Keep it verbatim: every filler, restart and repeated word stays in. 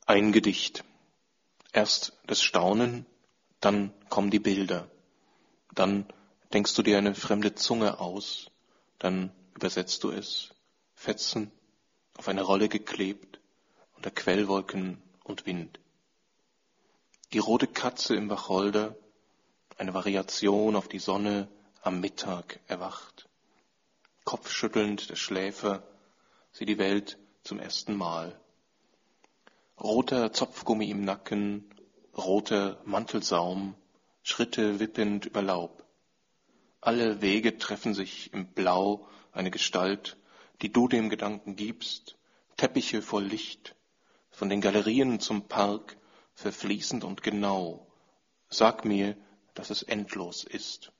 Ein Gedicht. Erst das Staunen, dann kommen die Bilder. Dann denkst du dir eine fremde Zunge aus, dann übersetzt du es, Fetzen, auf eine Rolle geklebt, unter Quellwolken und Wind. Die rote Katze im Wacholder, eine Variation auf die Sonne am Mittag erwacht. Kopfschüttelnd der Schläfer, sieht die Welt zum ersten Mal. Roter Zopfgummi im Nacken, roter Mantelsaum, Schritte wippend über Laub. Alle Wege treffen sich im Blau, eine Gestalt, die du dem Gedanken gibst, Teppiche voll Licht, von den Galerien zum Park, verfließend und genau. Sag mir, dass es endlos ist.